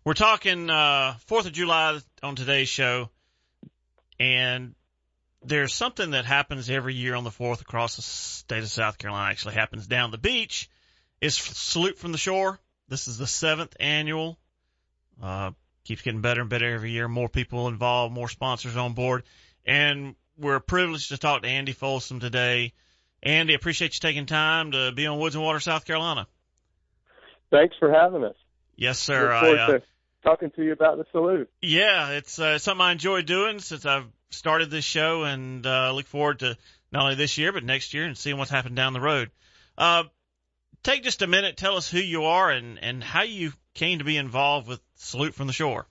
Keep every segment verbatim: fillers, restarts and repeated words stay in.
We're talking uh, fourth of July on today's show, and there's something that happens every year on the fourth across the state of South Carolina. Actually happens down the beach. It's Salute from the Shore. This is the seventh annual. Uh, keeps getting better and better every year. More people involved, more sponsors on board. And we're privileged to talk to Andy Folsom today. Andy, appreciate you taking time to be on Woods and Water, South Carolina. Thanks for having us. Yes, sir. Look forward I, uh, to talking to you about the salute. Yeah, it's uh, something I enjoy doing since I've started this show, and uh, look forward to not only this year but next year and seeing what's happened down the road. Uh, take just a minute, tell us who you are and, and how you came to be involved with Salute from the Shore.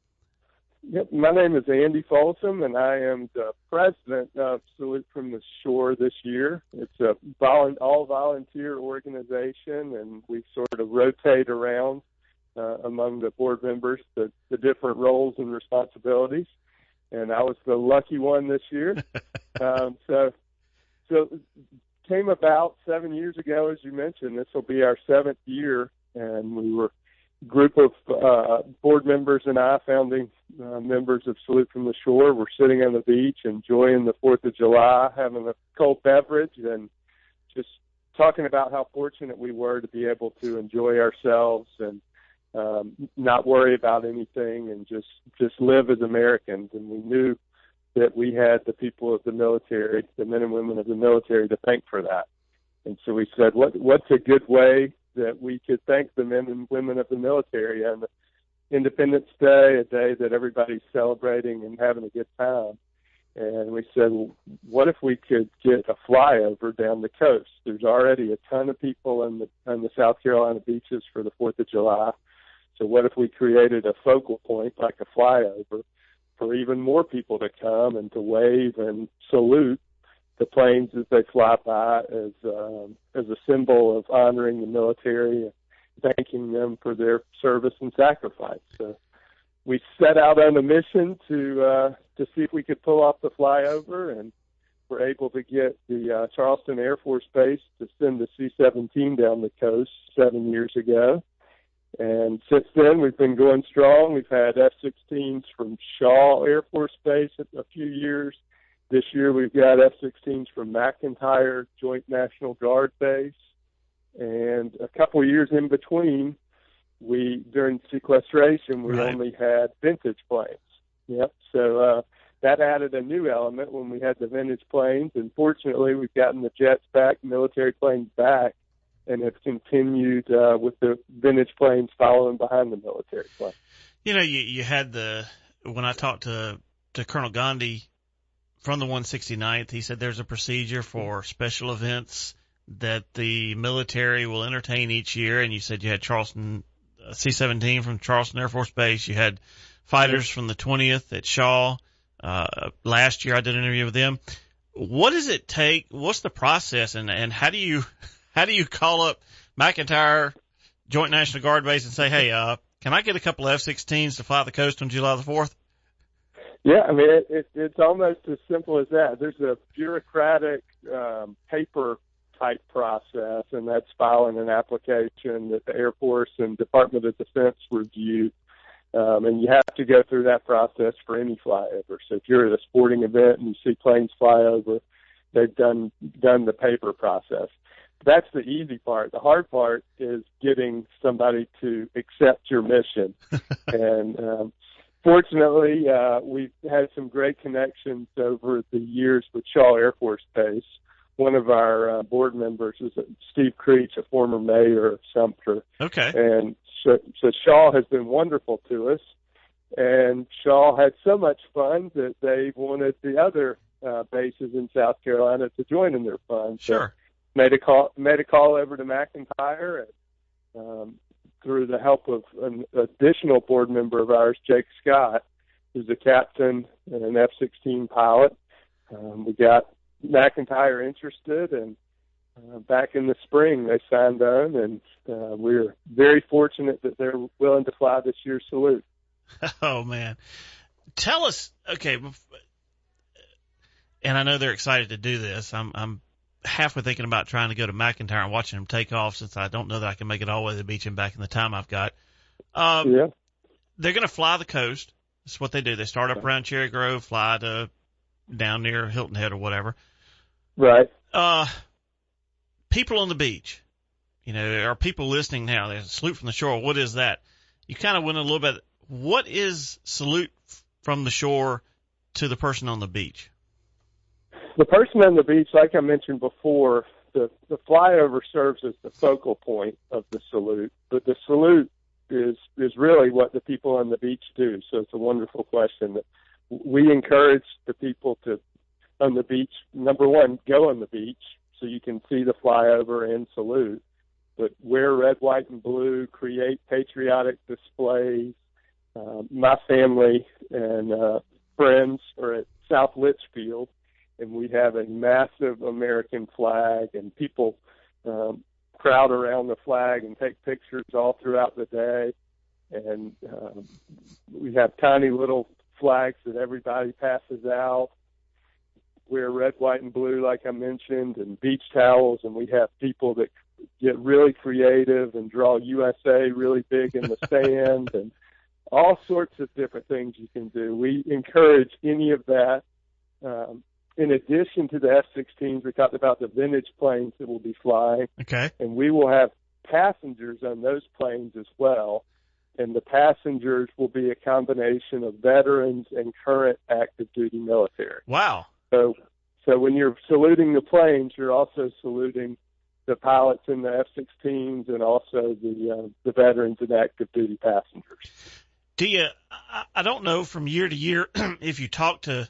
Yep, my name is Andy Folsom, and I am the president of Salute from the Shore this year. It's a volu- all-volunteer organization, and we sort of rotate around uh, among the board members the, the different roles and responsibilities. And I was the lucky one this year. um, so, so came about seven years ago, as you mentioned. This will be our seventh year, and we were a group of uh, board members and I, founding uh, members of Salute from the Shore. We're sitting on the beach, enjoying the fourth of July, having a cold beverage, and just talking about how fortunate we were to be able to enjoy ourselves and um, not worry about anything and just, just live as Americans. And we knew that we had the people of the military, the men and women of the military, to thank for that. And so we said, what, what's a good way that we could thank the men and women of the military on Independence Day, a day that everybody's celebrating and having a good time. And we said, well, what if we could get a flyover down the coast? There's already a ton of people on the, on the South Carolina beaches for the fourth of July. So what if we created a focal point, like a flyover, for even more people to come and to wave and salute the planes as they fly by as um, as a symbol of honoring the military, thanking them for their service and sacrifice. So we set out on a mission to uh, to see if we could pull off the flyover, and were able to get the uh, Charleston Air Force Base to send the C seventeen down the coast seven years ago. And since then, we've been going strong. We've had F sixteens from Shaw Air Force Base a few years. This year, we've got F sixteens from McEntire Joint National Guard Base. And a couple of years in between, we during sequestration, we Right. only had vintage planes. Yep. So uh, that added a new element when we had the vintage planes. And fortunately, we've gotten the jets back, military planes back, and have continued uh, with the vintage planes following behind the military planes. You know, you, you had the, when I talked to, to Colonel Gandhi from the one sixty-ninth, he said there's a procedure for special events that the military will entertain each year. And you said you had Charleston uh, C seventeen from Charleston Air Force Base. You had fighters from the twentieth at Shaw. Uh, last year I did an interview with them. What does it take? What's the process? And, and how do you, how do you call up McEntire Joint National Guard Base and say, hey, uh, can I get a couple of F sixteens to fly the coast on July the fourth? Yeah, I mean, it, it, it's almost as simple as that. There's a bureaucratic um, paper-type process, and that's filing an application that the Air Force and Department of Defense review. Um, and you have to go through that process for any flyover. So if you're at a sporting event and you see planes fly over, they've done done the paper process. That's the easy part. The hard part is getting somebody to accept your mission. and um, Fortunately, uh, we've had some great connections over the years with Shaw Air Force Base. One of our uh, board members is Steve Creech, a former mayor of Sumter. Okay. And so, so Shaw has been wonderful to us. And Shaw had so much fun that they wanted the other uh, bases in South Carolina to join in their fun. Sure. So made a call, made a call over to McEntire, and um, through the help of an additional board member of ours, Jake Scott, who's a captain and an F sixteen pilot. Um, we got McEntire interested, and uh, back in the spring they signed on, and uh, we're very fortunate that they're willing to fly this year's salute. Oh, man. Tell us, okay, and I know they're excited to do this. I'm, I'm halfway thinking about trying to go to McEntire and watching them take off, since I don't know that I can make it all the way to the beach and back in the time I've got. Um, yeah. they're going to fly the coast. That's what they do. They start up around Cherry Grove, fly to down near Hilton Head or whatever. Right. Uh, people on the beach, you know, are people listening now? There's a salute from the shore. What is that? You kind of went a little bit. What is salute from the shore to the person on the beach? The person on the beach, like I mentioned before, the, the flyover serves as the focal point of the salute, but the salute is is really what the people on the beach do. So it's a wonderful question. We encourage the people to, on the beach, number one, go on the beach so you can see the flyover and salute, but wear red, white, and blue, create patriotic displays. Uh, my family and uh, friends are at South Litchfield, and we have a massive American flag, and people um, crowd around the flag and take pictures all throughout the day. And um, we have tiny little flags that everybody passes out. Wear red, white, and blue, like I mentioned, and beach towels. And we have people that get really creative and draw U S A really big in the sand, and all sorts of different things you can do. We encourage any of that. Um, in addition to the F sixteens, we talked about the vintage planes that will be flying. Okay. And we will have passengers on those planes as well. And the passengers will be a combination of veterans and current active duty military. Wow. So, so when you're saluting the planes, you're also saluting the pilots in the F sixteens and also the uh, the veterans and active duty passengers. Do you? I, I don't know from year to year if you talk to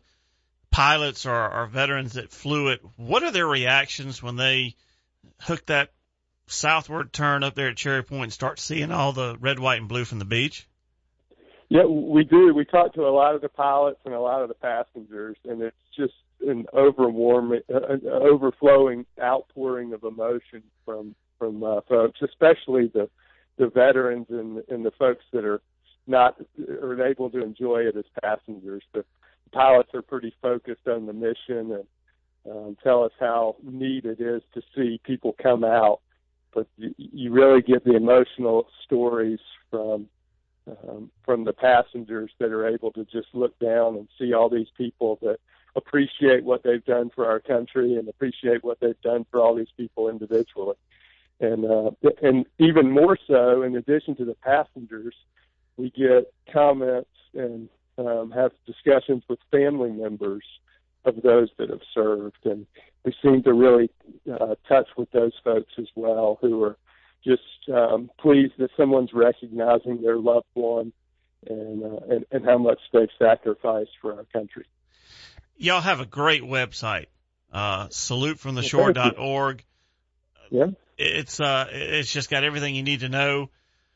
pilots or, or veterans that flew it, what are their reactions when they hook that southward turn up there at Cherry Point and start seeing all the red, white, and blue from the beach? Yeah, we do. We talk to a lot of the pilots and a lot of the passengers, and it's just an overwarming, an overflowing outpouring of emotion from from uh, folks, especially the the veterans and and the folks that are not are able to enjoy it as passengers. The pilots are pretty focused on the mission and um, tell us how neat it is to see people come out, but you, you really get the emotional stories from um, from the passengers that are able to just look down and see all these people that appreciate what they've done for our country and appreciate what they've done for all these people individually. And uh, and even more so, in addition to the passengers, we get comments and um, have discussions with family members of those that have served. And we seem to really uh, touch with those folks as well, who are just um, pleased that someone's recognizing their loved one and, uh, and, and how much they've sacrificed for our country. Y'all have a great website, uh, salute from the shore dot org. Yeah. It's, uh, it's just got everything you need to know.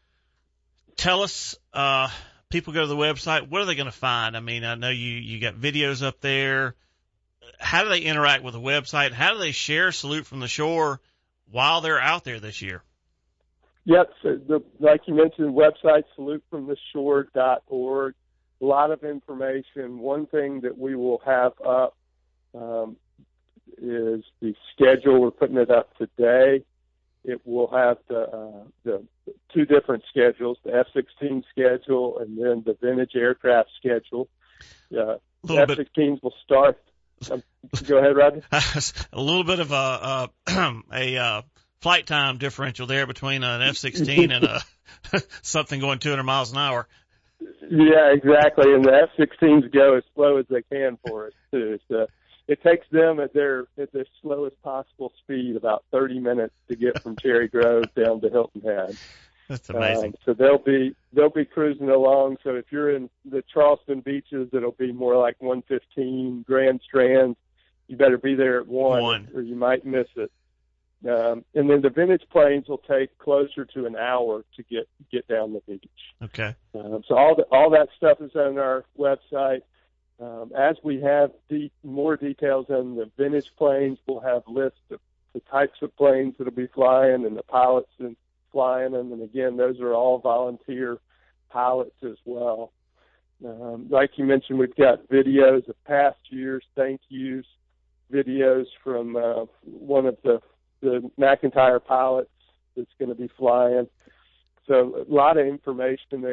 Tell us, uh, people go to the website, what are they going to find? I mean, I know you, you got videos up there. How do they interact with the website? How do they share Salute from the Shore while they're out there this year? Yep. So the, like you mentioned, website salute from the shore dot org. A lot of information. One thing that we will have up um, is the schedule. We're putting it up today. It will have the, uh, the two different schedules, the F sixteen schedule and then the vintage aircraft schedule. Uh, F sixteens will start. Um, go ahead, Rodney. A little bit of a a, a uh, flight time differential there between an F sixteen and a something going two hundred miles an hour. Yeah, exactly. And the F sixteens go as slow as they can for us too. So it takes them at their at their slowest possible speed about thirty minutes to get from Cherry Grove down to Hilton Head. That's amazing. Um, so they'll be they'll be cruising along. So if you're in the Charleston beaches, it'll be more like one fifteen Grand Strand. You better be there at one, one. or you might miss it. Um, and then the vintage planes will take closer to an hour to get get down the beach. Okay. Um, so all the, all that stuff is on our website. Um, as we have de- more details on the vintage planes, we'll have lists of the types of planes that'll be flying and the pilots and flying them. And again, those are all volunteer pilots as well. Um, like you mentioned, we've got videos of past years, thank yous, videos from uh, one of the, the McIntyre pilots that's going to be flying. So a lot of information there.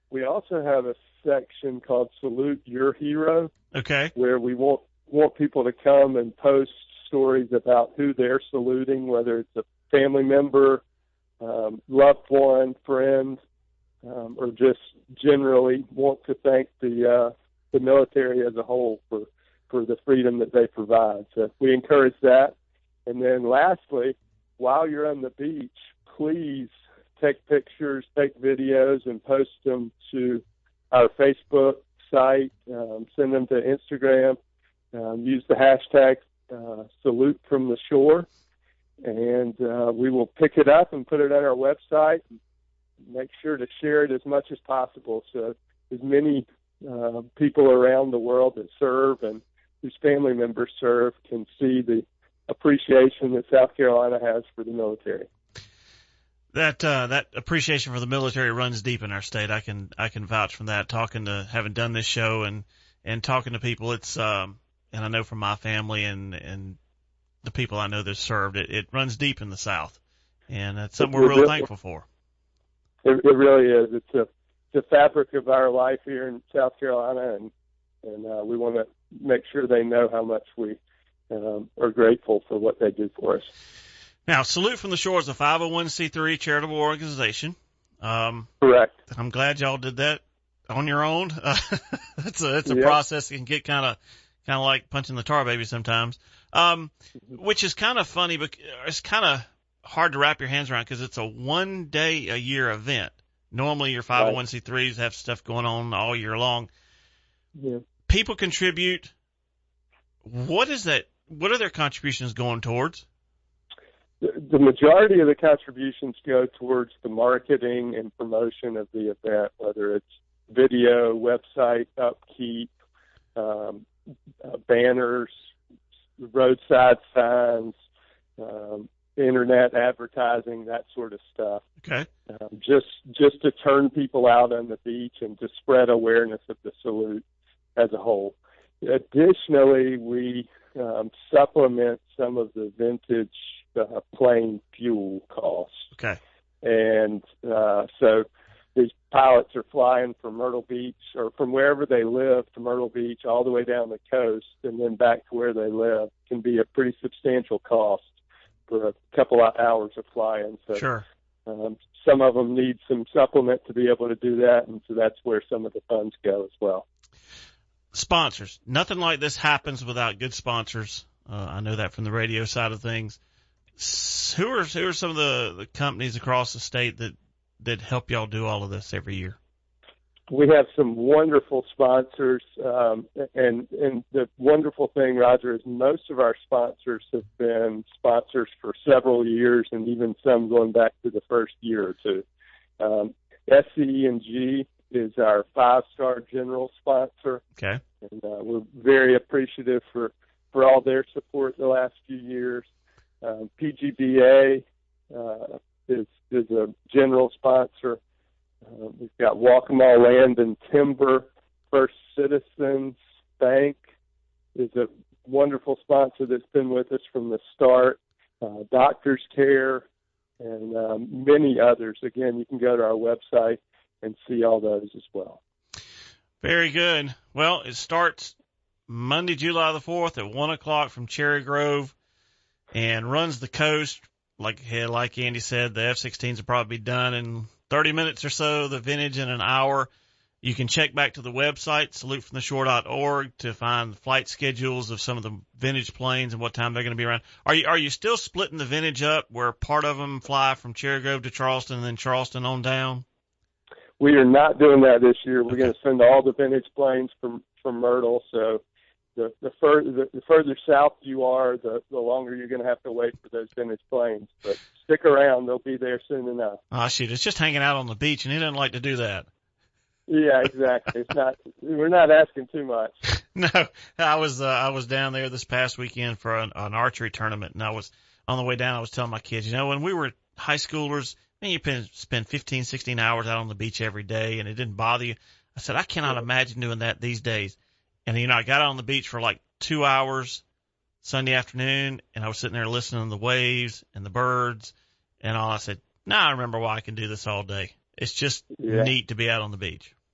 we also have a section called Salute Your Hero. Okay. Where we want want people to come and post stories about who they're saluting, whether it's a family member, um, loved one, friend, um, or just generally want to thank the uh, the military as a whole for, for the freedom that they provide. So we encourage that. And then lastly, while you're on the beach, please take pictures, take videos, and post them to our Facebook site, um, send them to Instagram, um, use the hashtag uh, Salute from the Shore, and uh, we will pick it up and put it on our website. Make sure to share it as much as possible so as many uh, people around the world that serve and whose family members serve can see the appreciation that South Carolina has for the military. That uh, that appreciation for the military runs deep in our state. I can I can vouch from that. Talking to having done this show and and talking to people, it's um and I know from my family and and the people I know that served, it, it runs deep in the South, and that's something we're real thankful for. It, it really is. It's a the fabric of our life here in South Carolina, and and uh, we want to make sure they know how much we um, are grateful for what they do for us. Now, Salute from the Shore is a five oh one c three charitable organization. Um, Correct. I'm glad y'all did that on your own. Uh, it's a it's a yep. process that can get kind of kind of like punching the tar baby sometimes, um, which is kind of funny, but it's kind of hard to wrap your hands around because it's a one day a year event. Normally, your five oh one c threes have stuff going on all year long. Yeah. People contribute. What is that? What are their contributions going towards? The majority of the contributions go towards the marketing and promotion of the event, whether it's video, website upkeep, um, uh, banners, roadside signs, um, internet advertising, that sort of stuff. Okay. Um, just just to turn people out on the beach and to spread awareness of the salute as a whole. Additionally, we um, supplement some of the vintage uh, plane fuel costs. Okay. And uh, so these pilots are flying from Myrtle Beach or from wherever they live to Myrtle Beach all the way down the coast and then back to where they live. Can be a pretty substantial cost for a couple of hours of flying. So sure. Um, some of them need some supplement to be able to do that, and so that's where some of the funds go as well. Sponsors. Nothing like this happens without good sponsors. Uh, I know that from the radio side of things. Who are who are some of the, the companies across the state that, that help y'all do all of this every year? We have some wonderful sponsors, um, and and the wonderful thing, Roger, is most of our sponsors have been sponsors for several years, and even some going back to the first year or two. Um, S C E and G is our five-star general sponsor. Okay. And uh, we're very appreciative for, for all their support the last few years. Um, P G B A uh, is is a general sponsor. Uh, we've got Waccamaw Land and Timber. First Citizens Bank is a wonderful sponsor that's been with us from the start. Uh, Doctors Care and um, many others. Again, you can go to our website and see all those as well. Very good. Well, it starts Monday, July the fourth at one o'clock from Cherry Grove and runs the coast. Like, like Andy said, the F sixteens will probably be done in thirty minutes or so, the vintage in an hour. You can check back to the website, salute from the shore dot org, to find flight schedules of some of the vintage planes and what time they're going to be around. Are you, are you still splitting the vintage up where part of them fly from Cherry Grove to Charleston and then Charleston on down? We are not doing that this year. We're Okay. going to send all the vintage planes from, from Myrtle. So the the, fur, the the further south you are, the, the longer you're going to have to wait for those vintage planes. But stick around; they'll be there soon enough. Oh, shoot, it's just hanging out on the beach, and he doesn't like to do that. Yeah, exactly. It's not. We're not asking too much. No, I was uh, I was down there this past weekend for an, an archery tournament, and I was on the way down. I was telling my kids, you know, when we were high schoolers, man, you can spend fifteen, sixteen hours out on the beach every day, and it didn't bother you. I said, I cannot imagine doing that these days. And you know, I got out on the beach for like two hours Sunday afternoon, and I was sitting there listening to the waves and the birds and all. I said, now I remember why I can do this all day. It's just Yeah. neat to be out on the beach.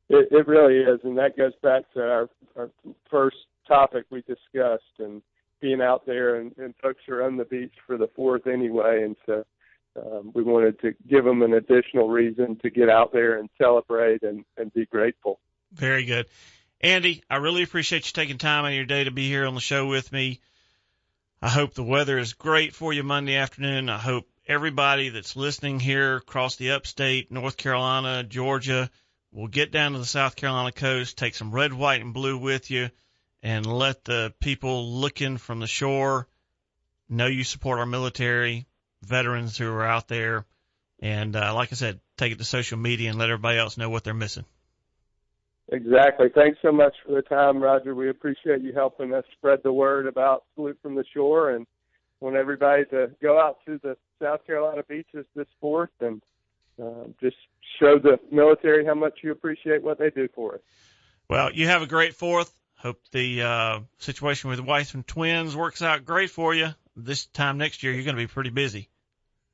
It, it really is, and that goes back to our, our first topic we discussed, and being out there, and, and folks are on the beach for the fourth anyway, and so um, we wanted to give them an additional reason to get out there and celebrate and, and be grateful. Very good. Andy, I really appreciate you taking time out of your day to be here on the show with me. I hope the weather is great for you Monday afternoon. I hope everybody that's listening here across the upstate, North Carolina, Georgia, will get down to the South Carolina coast, take some red, white, and blue with you, and let the people looking from the shore know you support our military, veterans who are out there. And uh, like I said, take it to social media and let everybody else know what they're missing. Exactly. Thanks so much for the time, Roger. We appreciate you helping us spread the word about Salute from the Shore, and want everybody to go out to the South Carolina beaches this fourth and uh, just show the military how much you appreciate what they do for us. Well, you have a great fourth. Hope the uh, situation with the Weissman twins works out great for you. This time next year, you're going to be pretty busy.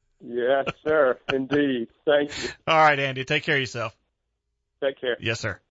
Yes, sir. Indeed. Thank you. All right, Andy. Take care of yourself. Take care. Yes, sir.